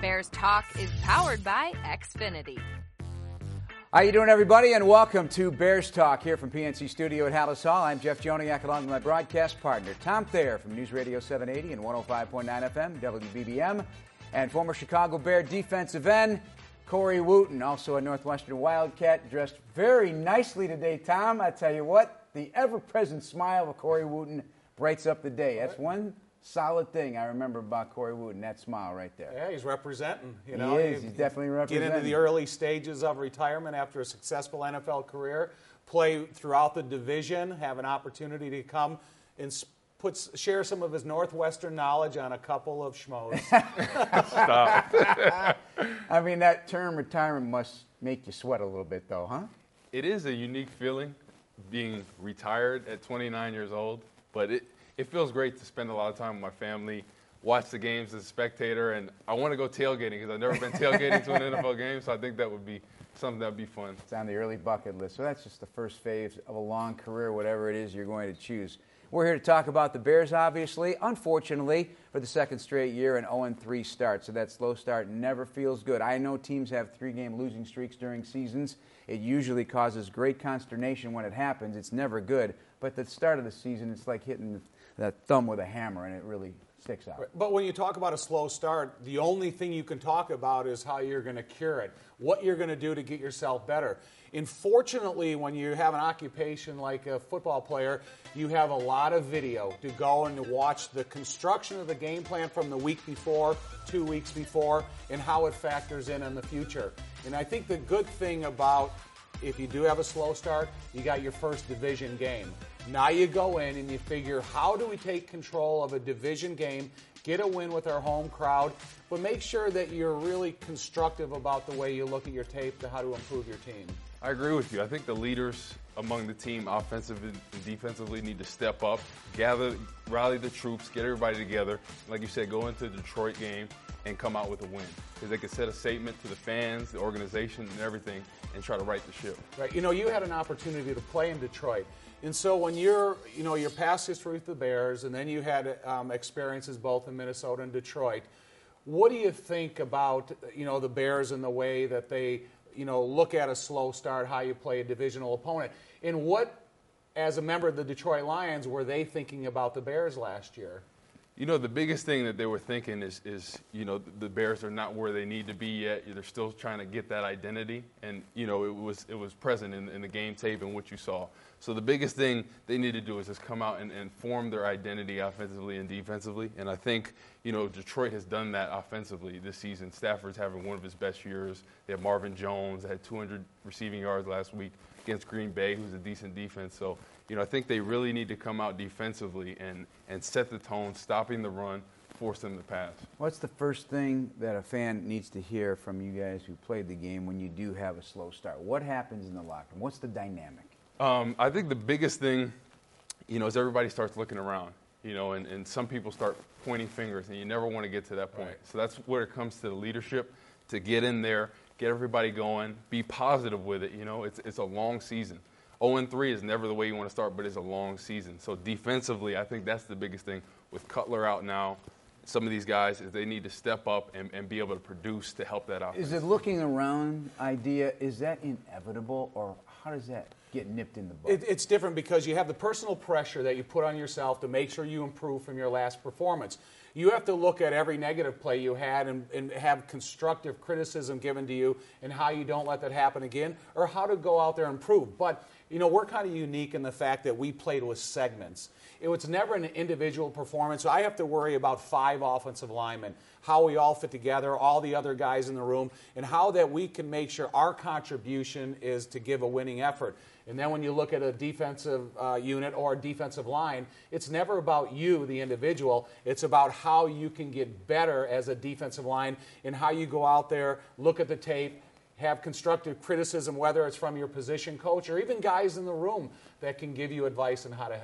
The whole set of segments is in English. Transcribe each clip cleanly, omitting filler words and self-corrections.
Bears Talk is powered by Xfinity. How you doing, everybody, and welcome to Bears Talk here from PNC Studio at Hallis Hall. I'm Jeff Joniak, along with my broadcast partner, Tom Thayer from News Radio 780 and 105.9 FM, WBBM, and former Chicago Bear defensive end, Corey Wootton, also a Northwestern Wildcat, dressed very nicely today, Tom. I tell you what, the ever-present smile of Corey Wootton brights up the day. That's one solid thing I remember about Corey Wootton, that smile right there. Yeah, he's representing. He is. He's definitely representing. Get into the early stages of retirement after a successful NFL career, play throughout the division, have an opportunity to come and share some of his Northwestern knowledge on a couple of schmoes. Stop. I mean, that term retirement must make you sweat a little bit, though, huh? It is a unique feeling being retired at 29 years old, but it feels great to spend a lot of time with my family, watch the games as a spectator, and I want to go tailgating because I've never been tailgating to an NFL game, so I think that would be something that would be fun. It's on the early bucket list. So that's just the first phase of a long career, whatever it is you're going to choose. We're here to talk about the Bears, obviously. Unfortunately, for the second straight year, an 0-3 start. So that slow start never feels good. I know teams have 3-game losing streaks during seasons. It usually causes great consternation when it happens. It's never good. But at the start of the season, it's like hitting that thumb with a hammer, and it really sticks out. But when you talk about a slow start, the only thing you can talk about is how you're going to cure it, what you're going to do to get yourself better. Unfortunately, when you have an occupation like a football player, you have a lot of video to go and to watch the construction of the game plan from the week before, 2 weeks before, and how it factors in the future. And I think the good thing about if you do have a slow start, you got your first division game. Now you go in and you figure, how do we take control of a division game, get a win with our home crowd, but make sure that you're really constructive about the way you look at your tape to how to improve your team. I agree with you. I think the leaders among the team, offensively and defensively, need to step up, rally the troops, get everybody together. Like you said, go into the Detroit game and come out with a win. Because they can set a statement to the fans, the organization, and everything, and try to right the ship. Right. You had an opportunity to play in Detroit. And so when your past history with the Bears, and then you had experiences both in Minnesota and Detroit, what do you think about, the Bears and the way that they, look at a slow start, how you play a divisional opponent? And what, as a member of the Detroit Lions, were they thinking about the Bears last year? The biggest thing that they were thinking is the Bears are not where they need to be yet. They're still trying to get that identity, and it was present in the game tape and what you saw. So the biggest thing they need to do is just come out and form their identity offensively and defensively. And I think Detroit has done that offensively this season. Stafford's having one of his best years. They have Marvin Jones that had 200 receiving yards last week against Green Bay, who's a decent defense. So I think they really need to come out defensively and set the tone, stopping the run, force them to pass. What's the first thing that a fan needs to hear from you guys who played the game when you do have a slow start? What happens in the locker room? What's the dynamic? I think the biggest thing, is everybody starts looking around, and some people start pointing fingers, and you never want to get to that point. Right. So that's where it comes to the leadership, to get in there, get everybody going, be positive with it. It's a long season. 0-3 is never the way you want to start, but it's a long season. So defensively, I think that's the biggest thing. With Cutler out now, some of these guys, is they need to step up and be able to produce to help that offense. Is the looking around idea, is that inevitable, or how does that get nipped in the bud? It's different because you have the personal pressure that you put on yourself to make sure you improve from your last performance. You have to look at every negative play you had and have constructive criticism given to you and how you don't let that happen again, or how to go out there and improve. But, we're kind of unique in the fact that we played with segments. It was never an individual performance. So I have to worry about 5 offensive linemen, how we all fit together, all the other guys in the room, and how that we can make sure our contribution is to give a winning effort. And then when you look at a defensive unit or a defensive line, it's never about you, the individual. It's about how you can get better as a defensive line and how you go out there, look at the tape, have constructive criticism, whether it's from your position coach or even guys in the room that can give you advice on how to help.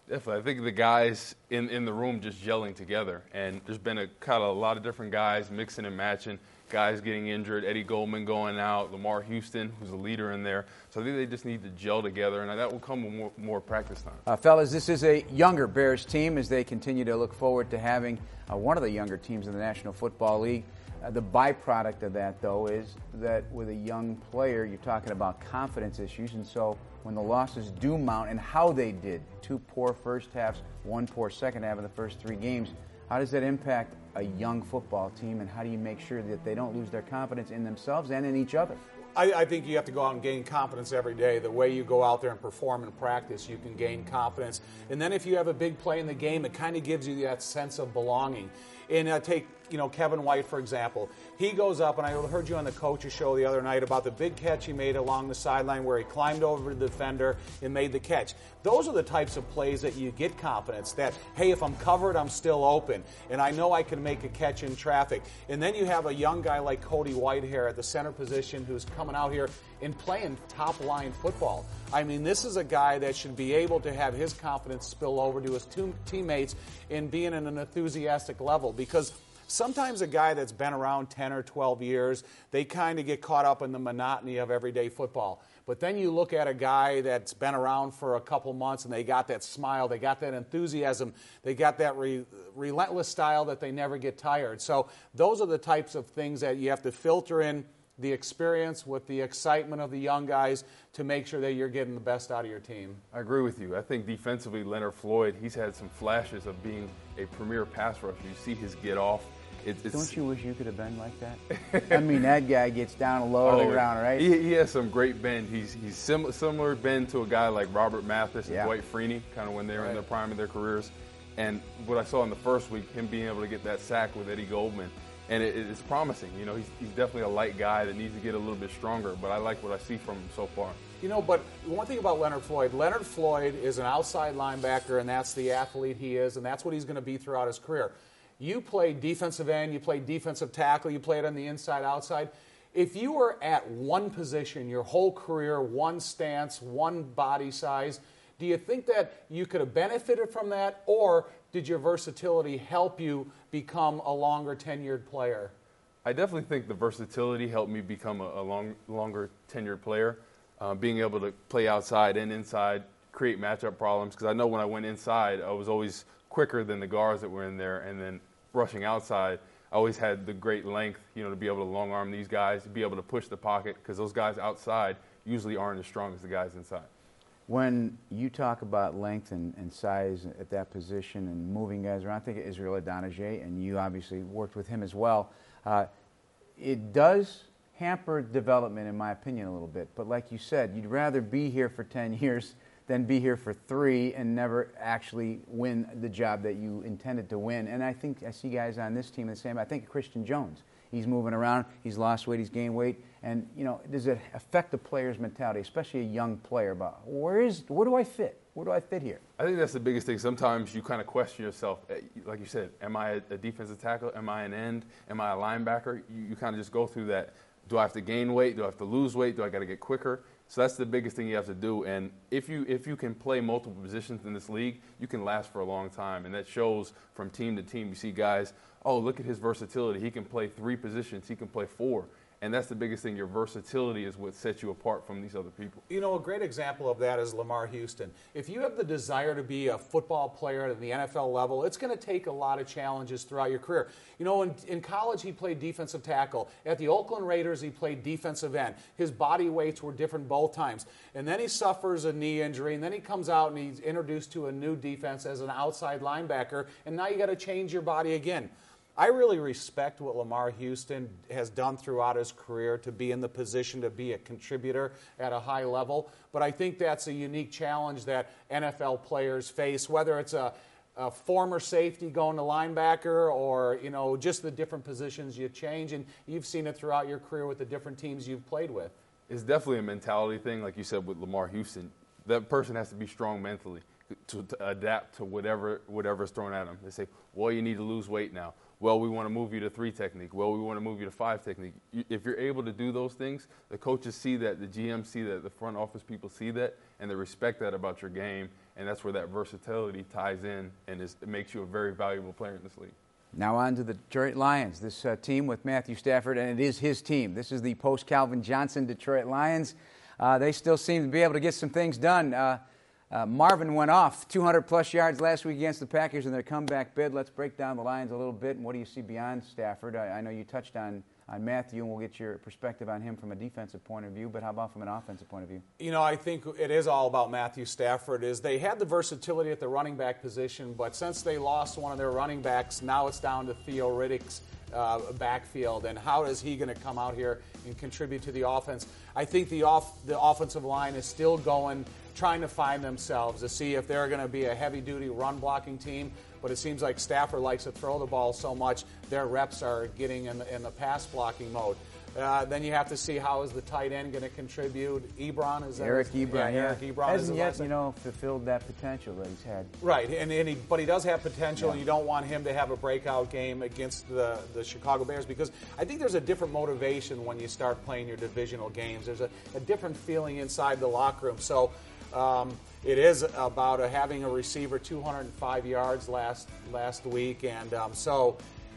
Definitely. I think the guys in the room just gelling together. And there's been a lot of different guys mixing and matching, guys getting injured, Eddie Goldman going out, Lamar Houston, who's a leader in there. So I think they just need to gel together, and that will come with more practice time. Fellas, this is a younger Bears team as they continue to look forward to having one of the younger teams in the National Football League. The byproduct of that, though, is that with a young player, you're talking about confidence issues, and so when the losses do mount, and how they did, 2 poor first halves, 1 poor second half in the first 3 games, how does that impact a young football team, and how do you make sure that they don't lose their confidence in themselves and in each other? I think you have to go out and gain confidence every day. The way you go out there and perform in practice, you can gain confidence. And then if you have a big play in the game, it kind of gives you that sense of belonging. And take Kevin White, for example. He goes up, and I heard you on the coach's show the other night about the big catch he made along the sideline where he climbed over the defender and made the catch. Those are the types of plays that you get confidence that, hey, if I'm covered, I'm still open, and I know I can make a catch in traffic. And then you have a young guy like Cody Whitehair at the center position who's coming out here and playing top-line football. I mean, this is a guy that should be able to have his confidence spill over to his teammates in being at an enthusiastic level, because sometimes a guy that's been around 10 or 12 years, they kind of get caught up in the monotony of everyday football. But then you look at a guy that's been around for a couple months and they got that smile, they got that enthusiasm, they got that relentless style that they never get tired. So those are the types of things that you have to filter in the experience with the excitement of the young guys to make sure that you're getting the best out of your team. I agree with you. I think defensively, Leonard Floyd, he's had some flashes of being a premier pass rusher. You see his get off. Don't you wish you could have been like that? I mean, that guy gets down low to the ground, right? He has some great bend. He's similar bend to a guy like Robert Mathis and Dwight Freeney, kind of when they were in the prime of their careers. And what I saw in the first week, him being able to get that sack with Eddie Goldman, and it's promising. He's definitely a light guy that needs to get a little bit stronger, but I like what I see from him so far. But one thing about Leonard Floyd is an outside linebacker, and that's the athlete he is, and that's what he's going to be throughout his career. You played defensive end, you played defensive tackle, you played on the inside, outside. If you were at one position your whole career, one stance, one body size, do you think that you could have benefited from that, or did your versatility help you become a longer tenured player? I definitely think the versatility helped me become a longer tenured player. Being able to play outside and inside, create matchup problems, because I know when I went inside, I was always quicker than the guards that were in there, and then rushing outside, I always had the great length, to be able to long arm these guys, to be able to push the pocket, because those guys outside usually aren't as strong as the guys inside. When you talk about length and size at that position and moving guys around, I think of Israel Adonijah, and you obviously worked with him as well. It does hamper development, in my opinion, a little bit. But like you said, you'd rather be here for 10 years than be here for 3 and never actually win the job that you intended to win. And I think I see guys on this team the same. I think of Christian Jones. He's moving around. He's lost weight. He's gained weight. And, does it affect the player's mentality, especially a young player, about where do I fit? Where do I fit here? I think that's the biggest thing. Sometimes you kind of question yourself. Like you said, am I a defensive tackle? Am I an end? Am I a linebacker? You kind of just go through that. Do I have to gain weight? Do I have to lose weight? Do I got to get quicker? So that's the biggest thing you have to do. And if you can play multiple positions in this league, you can last for a long time. And that shows from team to team. You see guys, look at his versatility. He can play 3 positions. He can play 4. And that's the biggest thing. Your versatility is what sets you apart from these other people. A great example of that is Lamar Houston. If you have the desire to be a football player at the NFL level, it's going to take a lot of challenges throughout your career. In college, he played defensive tackle. At the Oakland Raiders, he played defensive end. His body weights were different both times. And then he suffers a knee injury, and then he comes out and he's introduced to a new defense as an outside linebacker, and now you got to change your body again. I really respect what Lamar Houston has done throughout his career to be in the position to be a contributor at a high level, but I think that's a unique challenge that NFL players face, whether it's a former safety going to linebacker or, just the different positions you change, and you've seen it throughout your career with the different teams you've played with. It's definitely a mentality thing, like you said with Lamar Houston. That person has to be strong mentally to adapt to whatever's thrown at them. They say, well, you need to lose weight now. well, we want to move you to 3 technique. Well, we want to move you to 5 technique. If you're able to do those things, the coaches see that, the GMs see that, the front office people see that, and they respect that about your game. And that's where that versatility ties in, and it makes you a very valuable player in this league. Now on to the Detroit Lions, this team with Matthew Stafford, and it is his team. This is the post-Calvin Johnson Detroit Lions. They still seem to be able to get some things done. Marvin went off 200-plus yards last week against the Packers in their comeback bid. Let's break down the Lions a little bit, and what do you see beyond Stafford? I know you touched on Matthew, and we'll get your perspective on him from a defensive point of view, but how about from an offensive point of view? You know, I think it is all about Matthew Stafford. Is they had the versatility at the running back position, but since they lost one of their running backs, now it's down to Theo Riddick's backfield, and how is he going to come out here and contribute to the offense? I think the offensive line is still trying to find themselves to see if they're going to be a heavy-duty run-blocking team, but it seems like Stafford likes to throw the ball so much, their reps are getting in the pass-blocking mode. Then you have to see how is the tight end going to contribute. Ebron, is that Eric Ebron, yeah. Eric Ebron hasn't yet, fulfilled that potential that he's had. Right, but he does have potential, and you don't want him to have a breakout game against the Chicago Bears, because I think there's a different motivation when you start playing your divisional games. There's a different feeling inside the locker room. So it is about having a receiver 205 yards last week, and so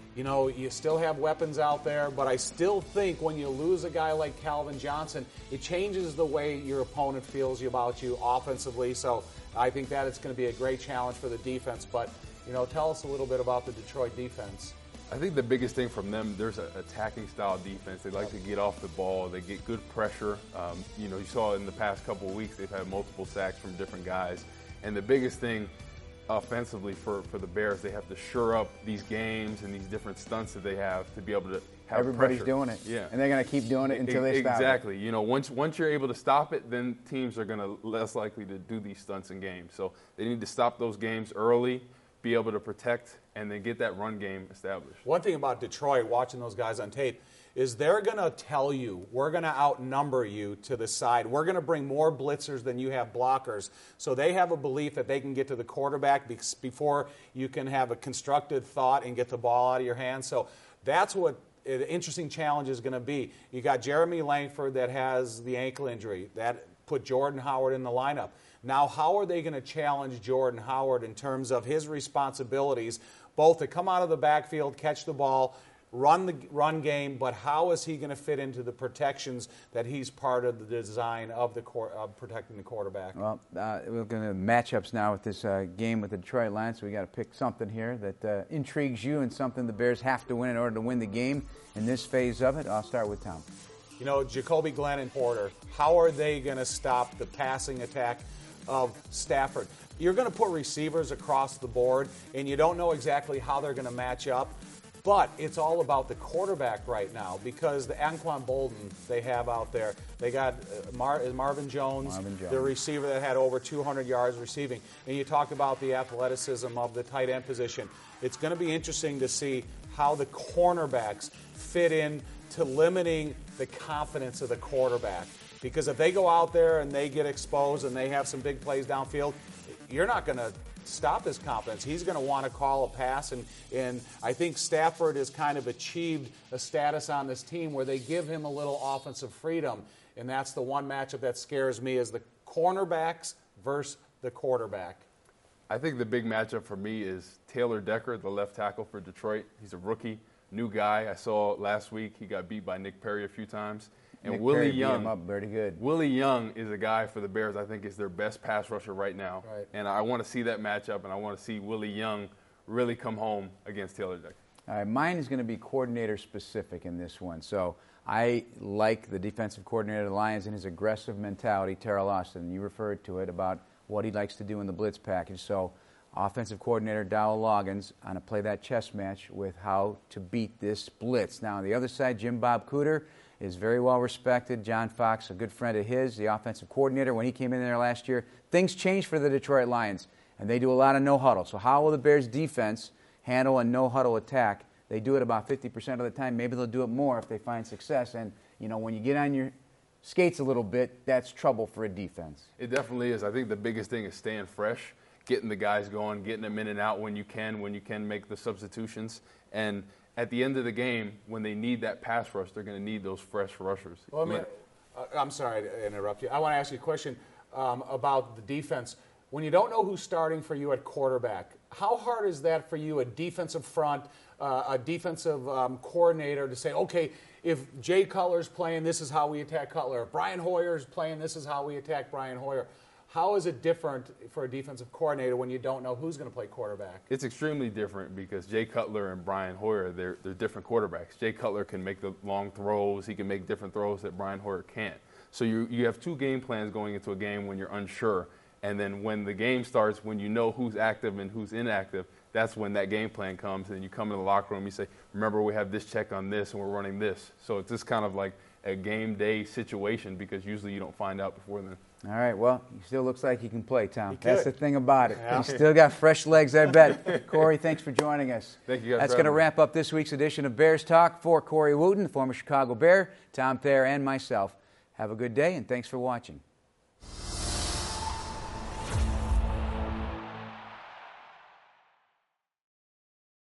you still have weapons out there, but I still think when you lose a guy like Calvin Johnson, it changes the way your opponent feels about you offensively. So I think that it's going to be a great challenge for the defense. But, tell us a little bit about the Detroit defense. I think the biggest thing from them, there's an attacking style defense. They like to get off the ball. They get good pressure. You saw in the past couple of weeks they've had multiple sacks from different guys. And the biggest thing offensively for the Bears, they have to shore up these games and these different stunts that they have to be able to have Everybody's pressure. doing it. Yeah. And they're going to keep doing it until they stop it. Exactly. Once you're able to stop it, then teams are going to less likely to do these stunts in games. So they need to stop those games early, be able to protect, and then get that run game established. One thing about Detroit, watching those guys on tape, is they're going to tell you, we're going to outnumber you to the side. We're going to bring more blitzers than you have blockers. So they have a belief that they can get to the quarterback before you can have a constructed thought and get the ball out of your hands. So that's what an interesting challenge is going to be. You got Jeremy Langford that has the ankle injury. That put Jordan Howard in the lineup. Now, how are they going to challenge Jordan Howard in terms of his responsibilities, both to come out of the backfield, catch the ball, run the run game, but how is he going to fit into the protections that he's part of the design of protecting the quarterback? Well, we're going to matchups now with this game with the Detroit Lions, so we got to pick something here that intrigues you and something the Bears have to win in order to win the game in this phase of it. I'll start with Tom. Jacoby Glenn and Porter, how are they going to stop the passing attack of Stafford? You're going to put receivers across the board, and you don't know exactly how they're going to match up. But it's all about the quarterback right now, because the Anquan Bolden they have out there, they got Marvin Jones, the receiver that had over 200 yards receiving. And you talk about the athleticism of the tight end position. It's going to be interesting to see how the cornerbacks fit in to limiting the confidence of the quarterback. Because if they go out there and they get exposed and they have some big plays downfield, you're not going to stop his confidence. He's going to want to call a pass, and I think Stafford has kind of achieved a status on this team where they give him a little offensive freedom, and that's the one matchup that scares me is the cornerbacks versus the quarterback. I think the big matchup for me is Taylor Decker, the left tackle for Detroit. He's a rookie, new guy. I saw last week he got beat by Nick Perry a few times. And Willie Young, beat him up very good. Willie Young is a guy for the Bears I think is their best pass rusher right now. Right. And I want to see that matchup, and I want to see Willie Young really come home against Taylor Decker. All right, mine is going to be coordinator specific in this one. So I like the defensive coordinator of the Lions and his aggressive mentality, Terrell Austin. You referred to it about what he likes to do in the blitz package. So offensive coordinator Dowell Loggins on a play that chess match with how to beat this blitz. Now on the other side, Jim Bob Cooter is very well respected. John Fox, a good friend of his, the offensive coordinator. When he came in there last year, things changed for the Detroit Lions, and they do a lot of no-huddle. So how will the Bears' defense handle a no-huddle attack? They do it about 50% of the time. Maybe they'll do it more if they find success. And, when you get on your skates a little bit, that's trouble for a defense. It definitely is. I think the biggest thing is staying fresh, getting the guys going, getting them in and out when you can make the substitutions. And at the end of the game, when they need that pass rush, they're going to need those fresh rushers. Well, I mean, I'm sorry to interrupt you. I want to ask you a question about the defense. When you don't know who's starting for you at quarterback, how hard is that for you, a defensive front, a defensive coordinator, to say, okay, if Jay Cutler's playing, this is how we attack Cutler. If Brian Hoyer's playing, this is how we attack Brian Hoyer. How is it different for a defensive coordinator when you don't know who's going to play quarterback? It's extremely different because Jay Cutler and Brian Hoyer, they're different quarterbacks. Jay Cutler can make the long throws. He can make different throws that Brian Hoyer can't. So you have two game plans going into a game when you're unsure. And then when the game starts, when you know who's active and who's inactive, that's when that game plan comes. And you come in the locker room, you say, remember, we have this check on this and we're running this. So it's just kind of like a game day situation because usually you don't find out before then. All right, well, he still looks like he can play, Tom. He That's could. the thing about it. Yeah. He's still got fresh legs, I bet. Corey, thanks for joining us. Thank you guys. That's for going to having me. wrap up this week's edition of Bears Talk. For Corey Wooten, the former Chicago Bear, Tom Thayer, and myself, have a good day, and thanks for watching.